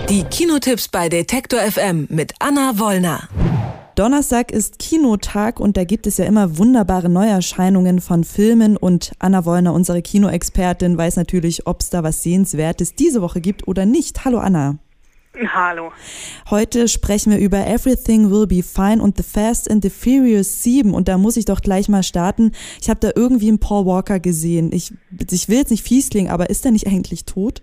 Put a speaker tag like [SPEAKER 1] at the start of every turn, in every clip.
[SPEAKER 1] Die Kinotipps bei Detektor FM mit Anna Wollner.
[SPEAKER 2] Donnerstag ist Kinotag und da gibt es ja immer wunderbare Neuerscheinungen von Filmen und Anna Wollner, unsere Kinoexpertin, weiß natürlich, ob es da was Sehenswertes diese Woche gibt oder nicht. Hallo Anna.
[SPEAKER 3] Hallo.
[SPEAKER 2] Heute sprechen wir über Everything Will Be Fine und The Fast and the Furious 7 und da muss ich doch gleich mal starten. Ich habe da irgendwie einen Paul Walker gesehen. Ich will jetzt nicht fies klingen, aber ist er nicht eigentlich tot?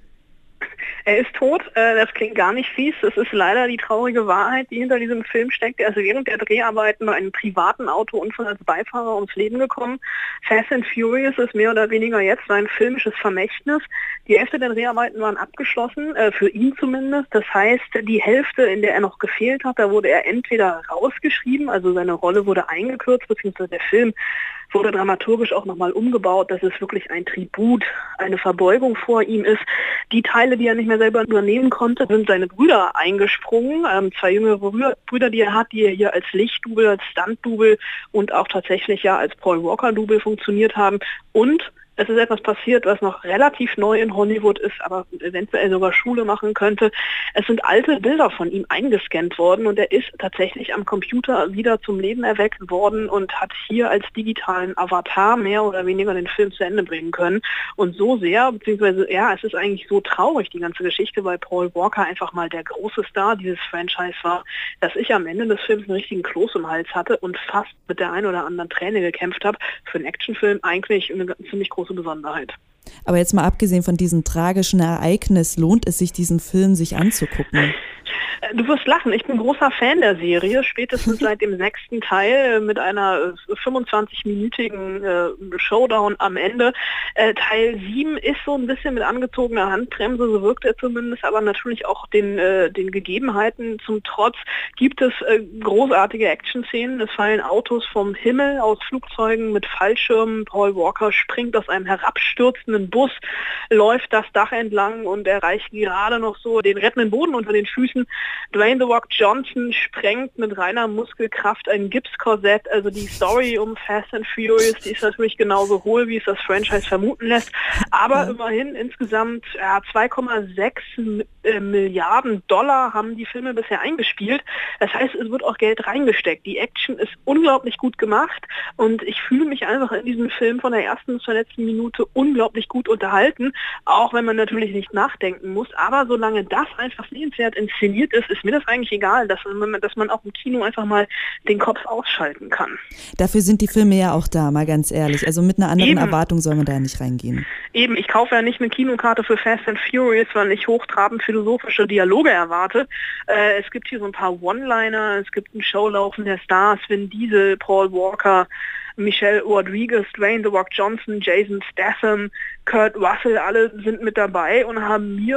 [SPEAKER 3] Er ist tot, das klingt gar nicht fies. Das ist leider die traurige Wahrheit, die hinter diesem Film steckt. Er ist während der Dreharbeiten bei einem privaten Autounfall als Beifahrer ums Leben gekommen. Fast and Furious ist mehr oder weniger jetzt sein filmisches Vermächtnis. Die Hälfte der Dreharbeiten waren abgeschlossen, für ihn zumindest. Das heißt, die Hälfte, in der er noch gefehlt hat, da wurde er entweder rausgeschrieben, also seine Rolle wurde eingekürzt, beziehungsweise der Film wurde dramaturgisch auch nochmal umgebaut, dass es wirklich ein Tribut, eine Verbeugung vor ihm ist. Die Teile, die er nicht mehr selber übernehmen konnte, sind seine Brüder eingesprungen. 2 jüngere Brüder, die er hat, die hier als Lichtdouble, als Stunt-Double und auch tatsächlich ja als Paul Walker-Double funktioniert haben. Und es ist etwas passiert, was noch relativ neu in Hollywood ist, aber eventuell sogar Schule machen könnte. Es sind alte Bilder von ihm eingescannt worden und er ist tatsächlich am Computer wieder zum Leben erweckt worden und hat hier als digitalen Avatar mehr oder weniger den Film zu Ende bringen können. Und so sehr, beziehungsweise ja, es ist eigentlich so traurig, die ganze Geschichte, weil Paul Walker einfach mal der große Star dieses Franchise war, dass ich am Ende des Films einen richtigen Kloß im Hals hatte und fast mit der ein oder anderen Träne gekämpft habe. Für einen Actionfilm eigentlich eine ziemlich große Besonderheit.
[SPEAKER 2] Aber jetzt mal abgesehen von diesem tragischen Ereignis, lohnt es sich, diesen Film sich anzugucken?
[SPEAKER 3] Du wirst lachen, ich bin großer Fan der Serie, spätestens seit dem 6. Teil mit einer 25-minütigen Showdown am Ende. Teil 7 ist so ein bisschen mit angezogener Handbremse, so wirkt er zumindest, aber natürlich auch den Gegebenheiten zum Trotz gibt es großartige Action-Szenen. Es fallen Autos vom Himmel aus Flugzeugen mit Fallschirmen. Paul Walker springt aus einem herabstürzenden Bus, läuft das Dach entlang und erreicht gerade noch so den rettenden Boden unter den Füßen. Dwayne The Rock Johnson sprengt mit reiner Muskelkraft ein Gipskorsett. Also die Story um Fast and Furious, die ist natürlich genauso hohl, wie es das Franchise vermuten lässt. Aber immerhin insgesamt 2,6 Milliarden Dollar haben die Filme bisher eingespielt. Das heißt, es wird auch Geld reingesteckt. Die Action ist unglaublich gut gemacht und ich fühle mich einfach in diesem Film von der ersten zur letzten Minute unglaublich gut unterhalten, auch wenn man natürlich nicht nachdenken muss. Aber solange das einfach sehenswert inszeniert ist mir das eigentlich egal, dass man auch im Kino einfach mal den Kopf ausschalten kann.
[SPEAKER 2] Dafür sind die Filme ja auch da, mal ganz ehrlich. Also mit einer anderen Erwartung soll man da nicht reingehen.
[SPEAKER 3] Eben, ich kaufe ja nicht eine Kinokarte für Fast and Furious, weil ich hochtrabend philosophische Dialoge erwarte. Es gibt hier so ein paar One-Liner, es gibt ein Showlaufen der Stars, Vin Diesel, Paul Walker, Michelle Rodriguez, Dwayne The Rock Johnson, Jason Statham, Kurt Russell, alle sind mit dabei und haben mir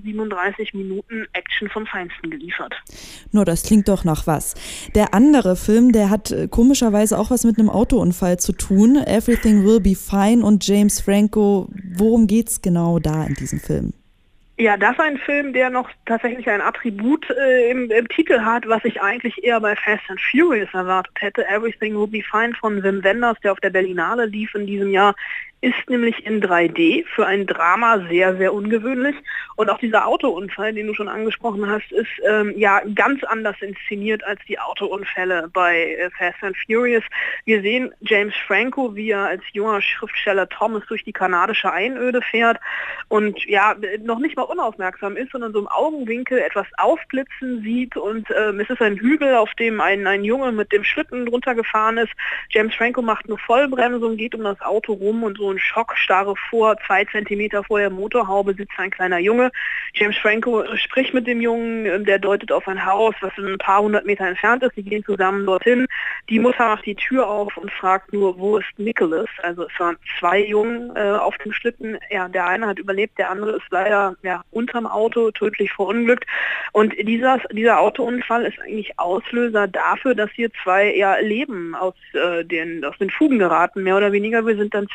[SPEAKER 3] 137 Minuten Action vom Feinsten geliefert.
[SPEAKER 2] Nur das klingt doch nach was. Der andere Film, der hat komischerweise auch was mit einem Autounfall zu tun. Everything Will Be Fine und James Franco. Worum geht's genau da in diesem Film?
[SPEAKER 3] Ja, das ist ein Film, der noch tatsächlich ein Attribut im Titel hat, was ich eigentlich eher bei Fast and Furious erwartet hätte. Everything Will Be Fine von Wim Wenders, der auf der Berlinale lief in diesem Jahr, ist nämlich in 3D für ein Drama sehr, sehr ungewöhnlich. Und auch dieser Autounfall, den du schon angesprochen hast, ist ganz anders inszeniert als die Autounfälle bei Fast and Furious. Wir sehen James Franco, wie er als junger Schriftsteller Thomas durch die kanadische Einöde fährt und noch nicht mal unaufmerksam ist, sondern so im Augenwinkel etwas aufblitzen sieht und es ist ein Hügel, auf dem ein Junge mit dem Schlitten drunter gefahren ist. James Franco macht eine Vollbremsung, geht um das Auto rum und so ein Schockstarre vor, 2 Zentimeter vor der Motorhaube sitzt ein kleiner Junge. James Franco spricht mit dem Jungen, der deutet auf ein Haus, was ein paar 100 Meter entfernt ist. Die gehen zusammen dorthin. Die Mutter macht die Tür auf und fragt nur, wo ist Nicholas? Also es waren 2 Jungen auf dem Schlitten. Ja, der eine hat überlebt, der andere ist leider unterm Auto tödlich verunglückt. Und dieser Autounfall ist eigentlich Auslöser dafür, dass hier 2 Leben aus den Fugen geraten, mehr oder weniger. Wir sind dann 10, 12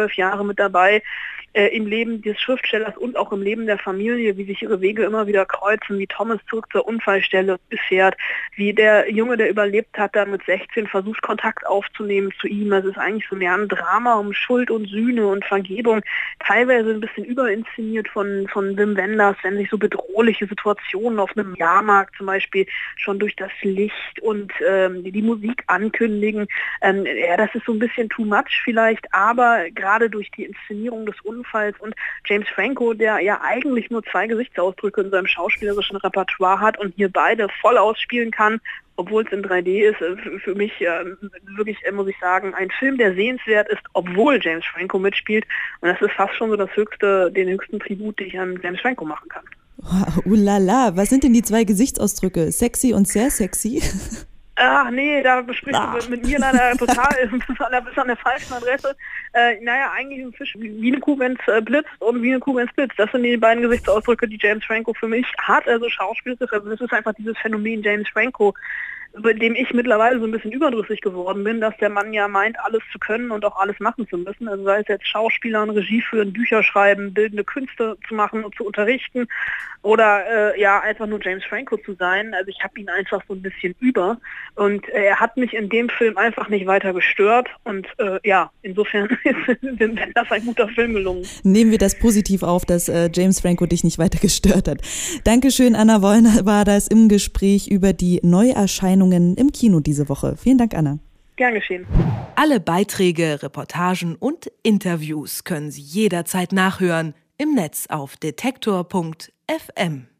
[SPEAKER 3] 12 Jahre mit dabei, im Leben des Schriftstellers und auch im Leben der Familie, wie sich ihre Wege immer wieder kreuzen, wie Thomas zurück zur Unfallstelle fährt, wie der Junge, der überlebt hat, dann mit 16 versucht, Kontakt aufzunehmen zu ihm. Es ist eigentlich so mehr ein Drama um Schuld und Sühne und Vergebung, teilweise ein bisschen überinszeniert von Wim Wenders, wenn sich so bedrohliche Situationen auf einem Jahrmarkt zum Beispiel schon durch das Licht und die Musik ankündigen. Das ist so ein bisschen too much vielleicht, aber gerade durch die Inszenierung des Unfalls und James Franco, der ja eigentlich nur 2 Gesichtsausdrücke in seinem schauspielerischen Repertoire hat und hier beide voll ausspielen kann, obwohl es in 3D ist, für mich wirklich, muss ich sagen, ein Film, der sehenswert ist, obwohl James Franco mitspielt. Und das ist fast schon so den höchsten Tribut, den ich an James Franco machen kann.
[SPEAKER 2] Wow, ulala, was sind denn die 2 Gesichtsausdrücke? Sexy und sehr sexy?
[SPEAKER 3] Ach nee, da besprichst du mit mir leider total bis an der falschen Adresse. Eigentlich ein Fisch wie eine Kuh, wenn es blitzt und wie eine Kuh, wenn es blitzt. Das sind die beiden Gesichtsausdrücke, die James Franco für mich hat, also schauspielerisch. Also das ist einfach dieses Phänomen James Franco, bei dem ich mittlerweile so ein bisschen überdrüssig geworden bin, dass der Mann ja meint, alles zu können und auch alles machen zu müssen. Also sei es jetzt Schauspielern, Regie führen, Bücher schreiben, bildende Künste zu machen und zu unterrichten oder einfach nur James Franco zu sein. Also ich habe ihn einfach so ein bisschen über und er hat mich in dem Film einfach nicht weiter gestört und insofern ist das ein guter Film gelungen.
[SPEAKER 2] Nehmen wir das positiv auf, dass James Franco dich nicht weiter gestört hat. Dankeschön, Anna Wollner war das im Gespräch über die Neuerscheinungen im Kino diese Woche. Vielen Dank, Anna.
[SPEAKER 3] Gern geschehen.
[SPEAKER 1] Alle Beiträge, Reportagen und Interviews können Sie jederzeit nachhören im Netz auf detektor.fm.